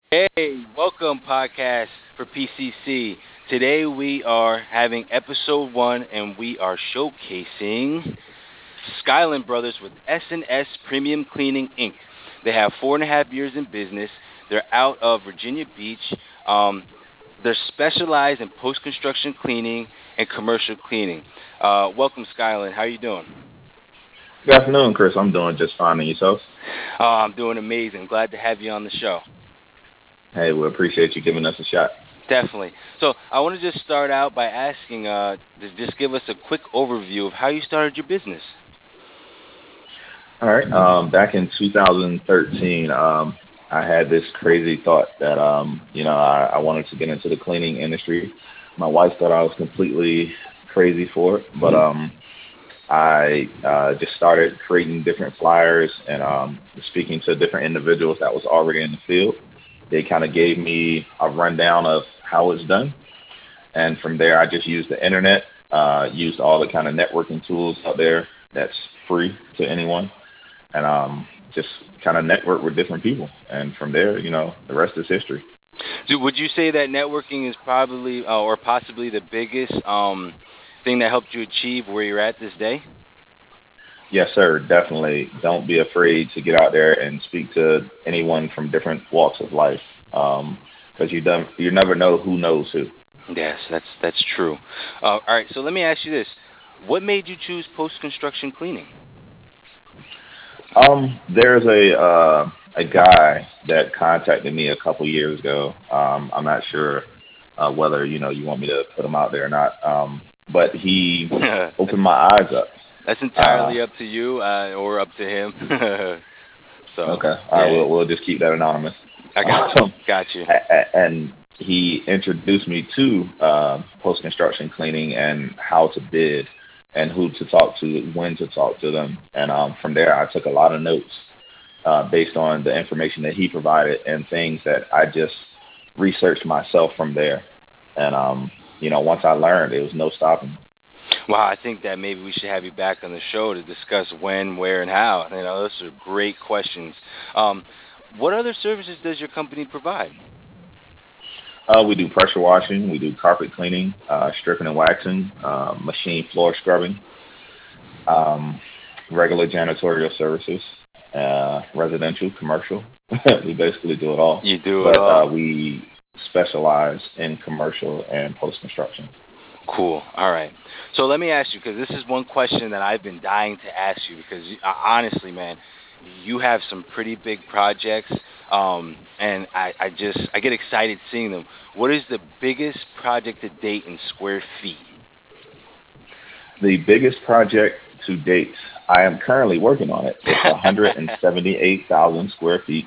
Hey, welcome podcast for PCC. Today we are having episode one and we are showcasing Skyland Brothers with S&S Premium Cleaning Inc. They have 4.5 years in business. They're out of Virginia Beach. Um, they're specialized in post-construction cleaning and commercial cleaning. Welcome, Skyland. How are you doing? Good afternoon, Chris. I'm doing just fine. And yourself? I'm doing amazing. Glad to have you on the show. Hey, we appreciate you giving us a shot. Definitely. So I want to just start out by asking, to just give us a quick overview of how you started your business. All right. Back in 2013, I had this crazy thought that, I wanted to get into the cleaning industry. My wife thought I was completely crazy for it, but Hmm. I just started creating different flyers and speaking to different individuals that was already in the field. They kind of gave me a rundown of how it's done. And from there, I just used the internet, used all the kind of networking tools out there that's free to anyone, and just kind of network with different people. And from there, the rest is history. Would you say that networking is probably or possibly the biggest thing that helped you achieve where you're at this day? Yes, sir. Definitely. Don't be afraid to get out there and speak to anyone from different walks of life, because you never know who knows who. Yes, that's true. All right, so let me ask you this: what made you choose post-construction cleaning? There's a guy that contacted me a couple years ago. I'm not sure whether you want me to put him out there or not. But he that's, opened my eyes up. that's Uh, entirely up to you or up to him. So okay, all right, yeah, we'll just keep that anonymous. I got you. Um, Got you. and he introduced me to post construction cleaning and how to bid and who to talk to, when to talk to them, and from there I took a lot of notes based on the information that he provided and things that I just researched myself from there. And once I learned, it was no stopping. Well, I think that maybe we should have you back on the show to discuss when, where, and how. Those are great questions. Um, what other services does your company provide? We do pressure washing, we do carpet cleaning, stripping and waxing, machine floor scrubbing, um, regular janitorial services, residential, commercial. We basically do it all, You do it but all. we specialize in commercial and post construction. Cool. All right. So let me ask you, because this is one question that I've been dying to ask you, because honestly, man, you have some pretty big projects, and I get excited seeing them. What is the biggest project to date in square feet? The biggest project to date, I am currently working on it. It's 178,000 square feet,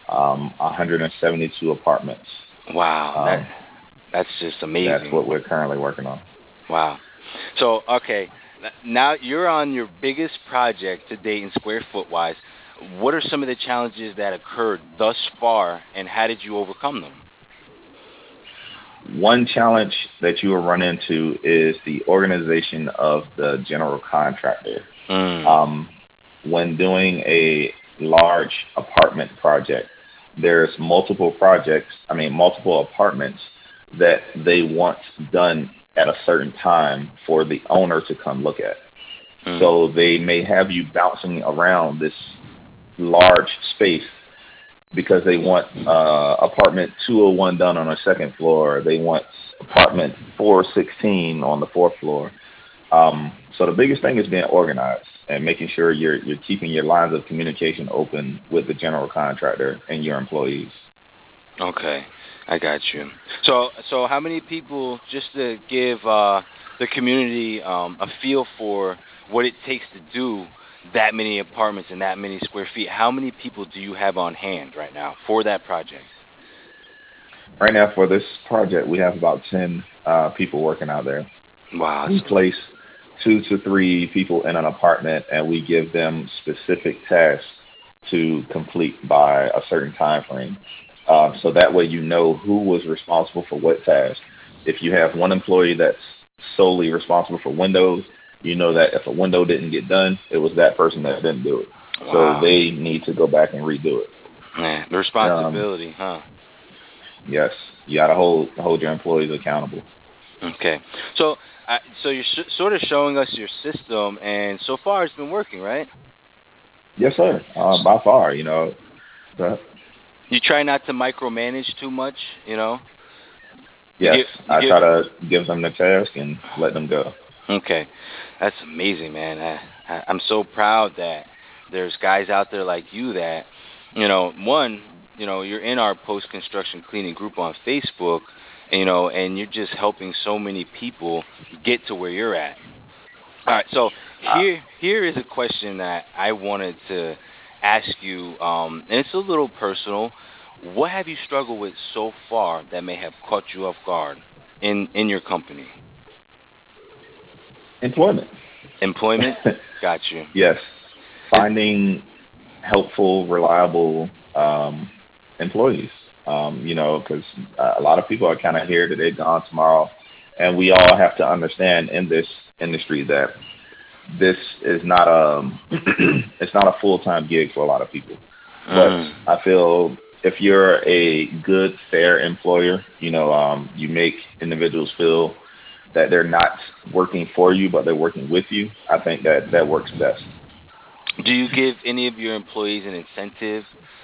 172 apartments. Wow, Um, that's just that's amazing. what we're currently working on. Wow. So, okay, now you're on your biggest project to date in square foot wise. What are some of the challenges that occurred thus far, and how did you overcome them? One challenge that you will run into is the organization of the general contractor. Mm. Um, when doing a large apartment project, there's multiple apartments that they want done at a certain time for the owner to come look at. Mm. So they may have you bouncing around this large space because they want apartment 201 done on the second floor. They want apartment 416 on the fourth floor. So the biggest thing is being organized and making sure you're keeping your lines of communication open with the general contractor and your employees. Okay, I got you. So how many people, just to give the community a feel for what it takes to do that many apartments and that many square feet? How many people do you have on hand right now for that project? Right now, for this project, we have about 10 people working out there. Wow, We place 2 to 3 people in an apartment, and we give them specific tasks to complete by a certain time frame. So that way, you know who was responsible for what task. If you have one employee that's solely responsible for windows, you know that if a window didn't get done, it was that person that didn't do it. So wow, they need to go back and redo it. man, the Um, responsibility, huh? Yes, you got to hold your employees accountable. Okay. So, so you're sort of showing us your system, and so far it's been working, right? Yes, sir. By far, but You try not to micromanage too much, you know. You yes, get you I get try to give them the task and let them go. okay. That's amazing, man. I'm so proud that there's guys out there like you that, one, you're in our post construction cleaning group on Facebook, and you're just helping so many people get to where you're at. All right, so Uh, here is a question that I wanted to ask you, and it's a little personal. What have you struggled with so far that may have caught you off guard in your company? Employment. Employment? Got you. Yes, Is finding helpful, reliable employees. Because a lot of people are kind of here today, gone tomorrow, and we all have to understand in this industry that this is not it's not a full time gig for a lot of people. But mm, I feel if you're a good, fair employer, you make individuals feel that they're not working for you, but they're working with you. I think that that works best. do you give any of your employees an incentive?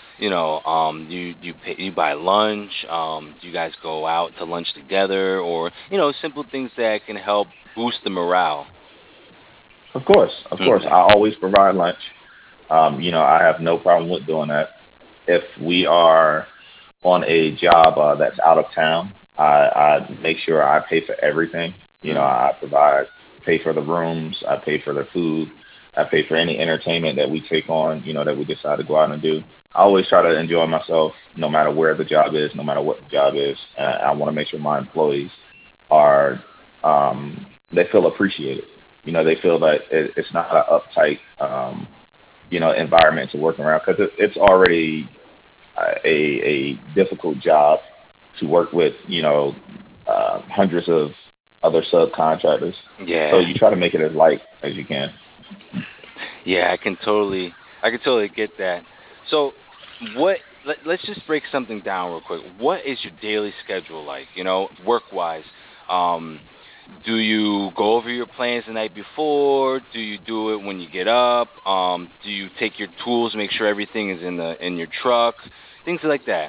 You buy lunch. Do you guys go out to lunch together, or simple things that can help boost the morale? Of course, Okay. I always provide lunch. I have no problem with doing that. If we are on a job that's out of town, I make sure I pay for everything. Mm. I pay for the rooms, I pay for the food, I pay for any entertainment that we take on, that we decide to go out and do. I always try to enjoy myself no matter where the job is, no matter what the job is. And I want to make sure my employees are, they feel appreciated. They feel that it's not an uptight, environment to work around because it's already a difficult job to work with, hundreds of other subcontractors. So Yeah. you try to make it as light as you can. Yeah, I can totally get that. So, let's just break something down real quick. What is your daily schedule like? Work wise. Um, do you go over your plans the night before? Do you do it when you get up? Do you take your tools, make sure everything is in your truck, things like that.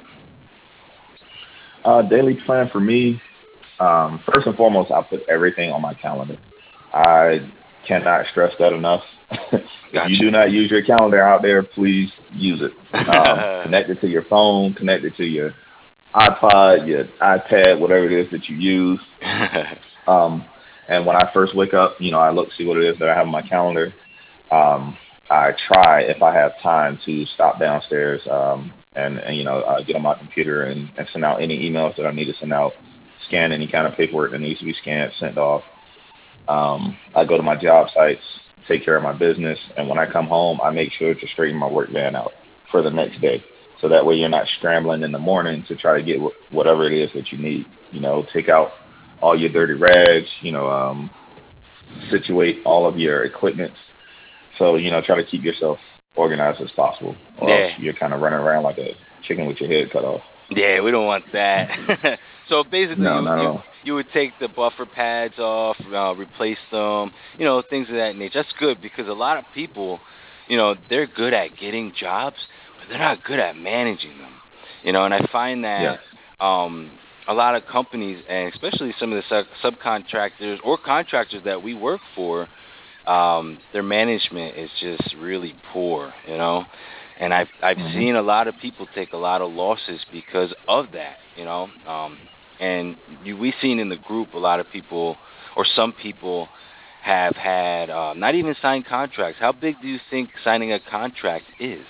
Daily plan for me, first and foremost, I put everything on my calendar. I cannot stress that enough. If you Gotcha. do not use your calendar out there, please use it. Connect it to your phone, connect it to your iPod, your iPad, whatever it is that you use. Um, and when I first wake up, I look see what it is that I have on my calendar. Um, I try, if I have time, to stop downstairs and get on my computer and send out any emails that I need to send out, scan any kind of paperwork that needs to be scanned, sent off. I go to my job sites, take care of my business, and when I come home, I make sure to straighten my work van out for the next day. So that way you're not scrambling in the morning to try to get whatever it is that you need. Take out all your dirty rags, situate all of your equipment. So, try to keep yourself organized as possible, or else Yeah. you're kind of running around like a chicken with your head cut off. Yeah, we don't want that. So basically, No, you not at you all. you would take the buffer pads off, replace them, things of that nature. That's good because a lot of people, they're good at getting jobs, but they're not good at managing them. And I find Yes. that um, a lot of companies, and especially some of the subcontractors or contractors that we work for, their management is just really poor, and I've Hmm. seen a lot of people take a lot of losses because of that. And we've seen in the group a lot of people or some people have had not even signed contracts. How big do you think signing a contract is?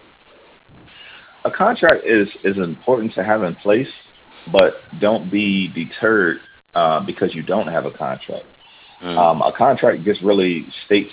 A contract is important to have in place, but don't be deterred because you don't have a contract. Mm, A contract just really states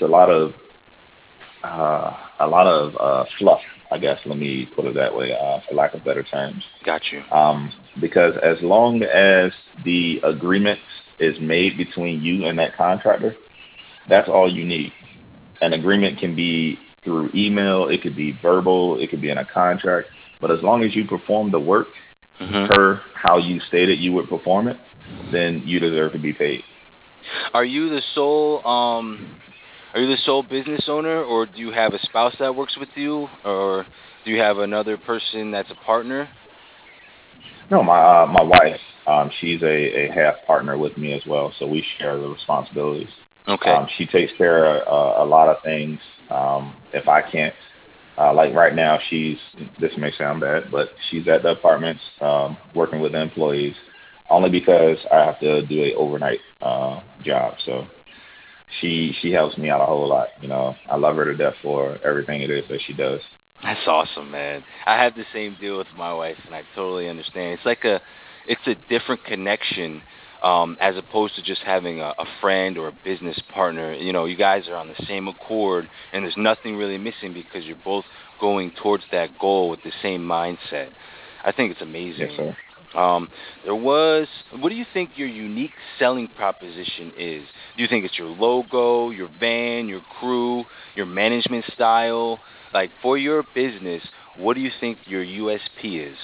a lot of fluff, I guess. Let me put it that way, for lack of better terms. got you. Because as long as the agreement is made between you and that contractor, that's all you need. An agreement can be through email, it could be verbal, it could be in a contract, but as long as you perform the work, Hmm. per how you stated you would perform it, then you deserve to be paid. Are you the sole are you the sole business owner, or do you have a spouse that works with you, or do you have another person that's a partner? No, my wife, she's a half partner with me as well, so we share the responsibilities. Okay. She takes care of a lot of things. If I can't, like right now, this may sound bad, but she's at the apartments working with the employees only because I have to do a overnight job. So she helps me out a whole lot. I love her to death for everything it is that she does. That's awesome, man. I have the same deal with my wife, and I totally understand. It's a different connection, as opposed to just having a friend or a business partner. You guys are on the same accord, and there's nothing really missing because you're both going towards that goal with the same mindset. I think it's Yes, amazing. sir. Um, what do you think your unique selling proposition is? Do you think it's your logo, your van, your crew, your management style? Like for your business, what do you think your USP is?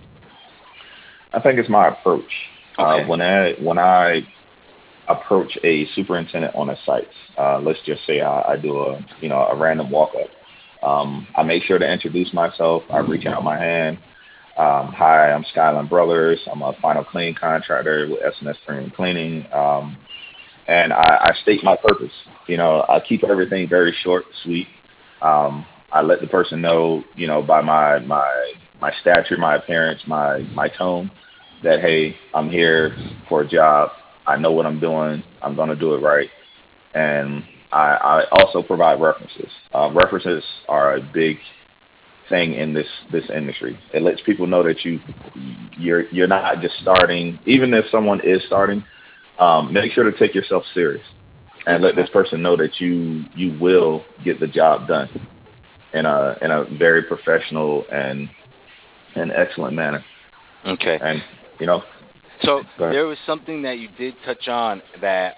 I think it's my approach. Okay. When I approach a superintendent on a site, let's just say I do a random walk up. I make sure to introduce myself. I reach out my hand. Hi, I'm Skyline Brothers. I'm a final clean contractor with SNS Premium Cleaning, and I state my purpose. I keep everything very short, sweet. I let the person know, by my stature, my appearance, my tone, that hey, I'm here for a job. I know what I'm doing. I'm gonna do it right, and I also provide references. References are a big thing in this industry. It lets people know that you're not just starting. Even if someone is starting, make sure to take yourself serious and let Okay. this person know that you will get the job done in a very professional and excellent manner. Okay. And you know, So go ahead. there was something that you did touch on that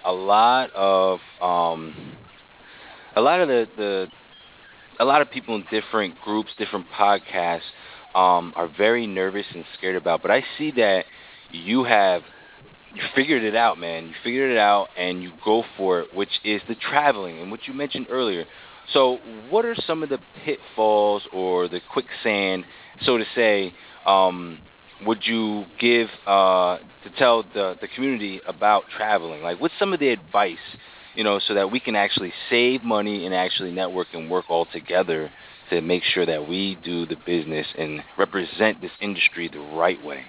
a lot of a lot of people in different groups, different podcasts, are very nervous and scared about. But I see that you have you figured it out, man. You figured it out, and you go for it, which is the traveling and what you mentioned earlier. So, what are some of the pitfalls or the quicksand, so to say, would you give to tell the community about traveling? Like, what's some of the advice, so that we can actually save money and actually network and work all together to make sure that we do the business and represent this industry the right way?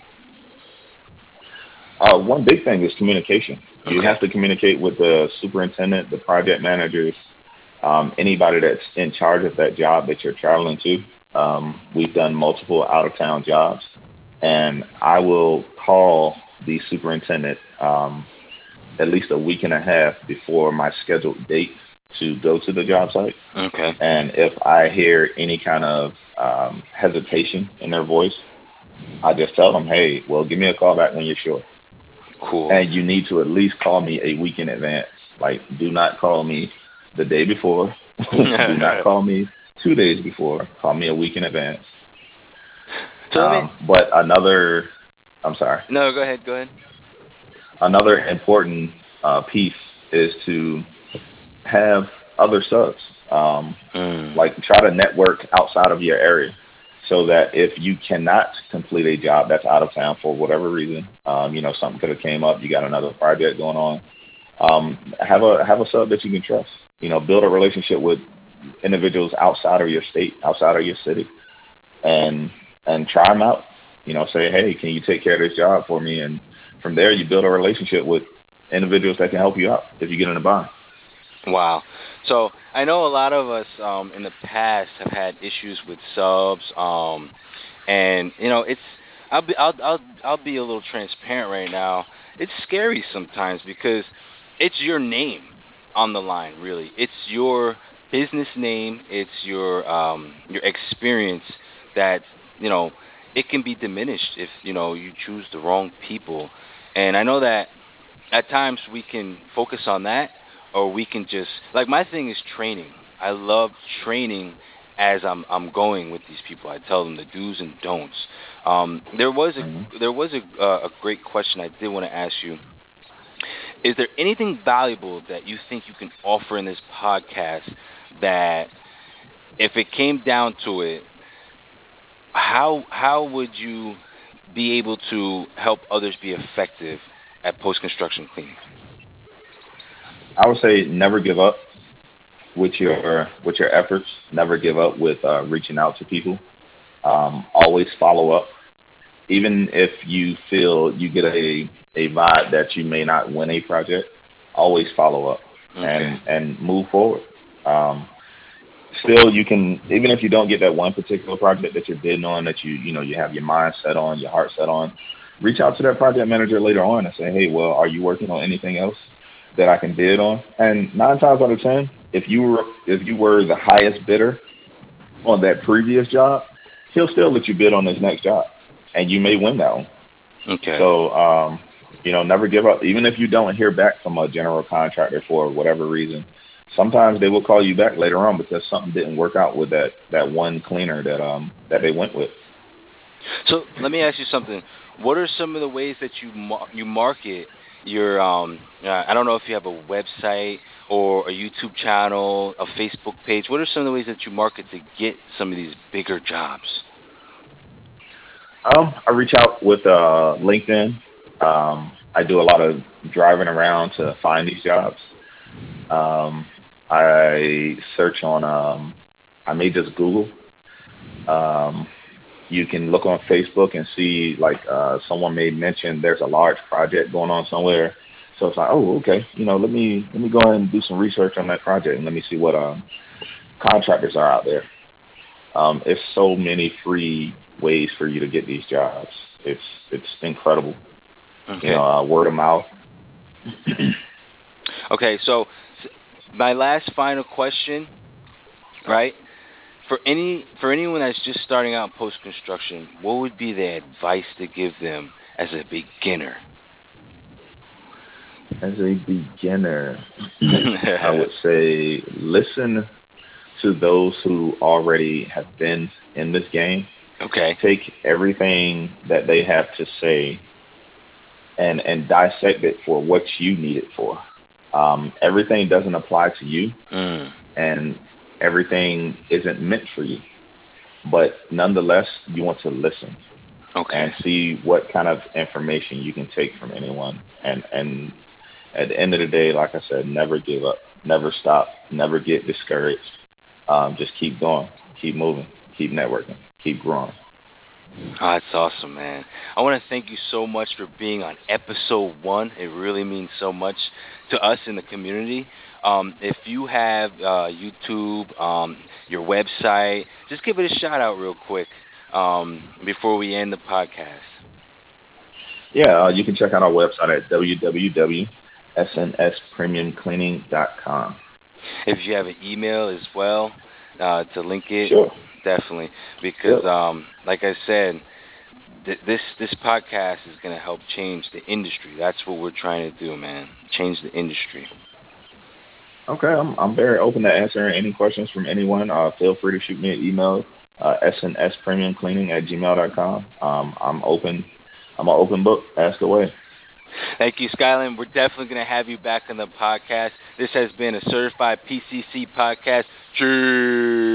One big thing is communication. You Okay. have to communicate with the superintendent, the project managers, anybody that's in charge of that job that you're traveling to. We've done multiple out of town jobs, and I will call the superintendent at least a week and a half before my scheduled date to go to the job site. Okay. And if I hear any kind of hesitation in their voice, I just tell them, hey, well, give me a call back when you're sure. Cool. And you need to at least call me a week in advance. Like, do not call me the day before. Do not So call me 2 days before. Call me a week in advance. let me. But I'm sorry, No, go ahead. Go ahead. another important piece is to have other subs. Um, Mm. like, try to network outside of your area so that if you cannot complete a job that's out of town for whatever reason, something could have came up, you got another project going on, have a sub that you can trust. Build a relationship with individuals outside of your state, outside of your city, and try them out. Say, hey, can you take care of this job for me? And from there, you build a relationship with individuals that can help you out if you get in a bind. Wow. So I know a lot of us in the past have had issues with subs, and it's I'll be a little transparent right now. It's scary sometimes because it's your name on the line. Really, it's your business name. It's your experience that you know it can be diminished if you choose the wrong people. And I know that at times we can focus on that, or we can just, like, my thing is training. I love training as I'm going with these people. I tell them the do's and don'ts. There was Mhm. a great question I did want to ask you. Is there anything valuable that you think you can offer in this podcast that, if it came down to it, how would you be able to help others be effective at post construction cleaning? I would say never give up with your efforts. Never give up with reaching out to people. Always follow up, even if you feel you get a vibe that you may not win a project. Always follow up Okay. and move forward. Um, Still, you can, even if you don't get that one particular project that you're bidding on, that you have your mind set on, your heart set on, reach out to that project manager later on and say, hey, well, are you working on anything else that I can bid on? And 9 times out of 10, if you were the highest bidder on that previous job, he'll still let you bid on this next job, and you may win that one. Okay. So, never give up. Even if you don't hear back from a general contractor for whatever reason, sometimes they will call you back later on because something didn't work out with that one cleaner that they went with. So let me ask you something. What are some of the ways that you market your I don't know if you have a website or a YouTube channel, a Facebook page. What are some of the ways that you market to get some of these bigger jobs? I reach out with LinkedIn. I do a lot of driving around to find these jobs. Um, I search on. I may just Google. Um, you can look on Facebook and see like someone may mention there's a large project going on somewhere. So it's like, oh, okay, let me go ahead and do some research on that project and let me see what contractors are out there. It's so many free ways for you to get these jobs. It's it's incredible. Okay. Word of mouth. Okay. So my last final question, right? For anyone that's just starting out in post construction, what would be the advice to give them as a beginner? As a beginner, I would say listen to those who already have been in this game. Okay. Take everything that they have to say and dissect it for what you need it for. Everything doesn't apply to you, Mm, and everything isn't meant for you. But nonetheless, you want to listen okay. and see what kind of information you can take from anyone. And at the end of the day, like I said, never give up, never stop, never get discouraged. Just keep going, keep moving, keep networking, keep growing. Oh, that's awesome, man. I want to thank you so much for being on episode one. It really means so much to us in the community. If you have YouTube, your website, just give it a shout out real quick before we end the podcast. Yeah, you can check out our website at www.snspremiumcleaning.com. If you have an email as well to link it, Sure. definitely. Because, Yep. like I said, this podcast is going to help change the industry. That's what we're trying to do, man. Change the industry. Okay, I'm very open to answering any questions from anyone. Feel free to shoot me an email, snspremiumcleaning@gmail.com. I'm an open book. Ask away. Thank you, Skyland. We're definitely going to have you back on the podcast. This has been a certified PCC podcast. Cheers.